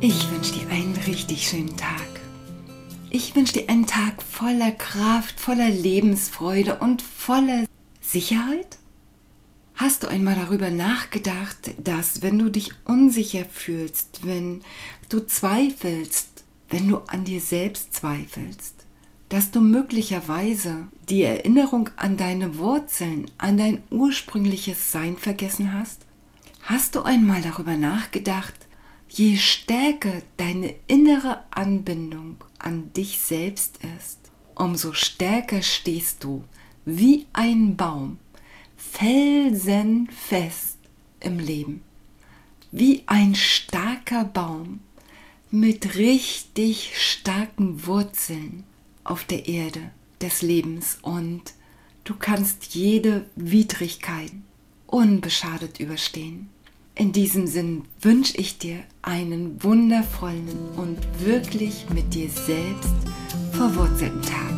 Ich wünsche dir einen richtig schönen Tag. Ich wünsche dir einen Tag voller Kraft, voller Lebensfreude und voller Sicherheit. Hast du einmal darüber nachgedacht, dass wenn du dich unsicher fühlst, wenn du zweifelst, wenn du an dir selbst zweifelst, dass du möglicherweise die Erinnerung an deine Wurzeln, an dein ursprüngliches Sein vergessen hast? Hast du einmal darüber nachgedacht, je stärker deine innere Anbindung an dich selbst ist, umso stärker stehst du wie ein Baum, felsenfest im Leben. Wie ein starker Baum mit richtig starken Wurzeln auf der Erde des Lebens, und du kannst jede Widrigkeit unbeschadet überstehen. In diesem Sinn wünsche ich dir einen wundervollen und wirklich mit dir selbst verwurzelten Tag.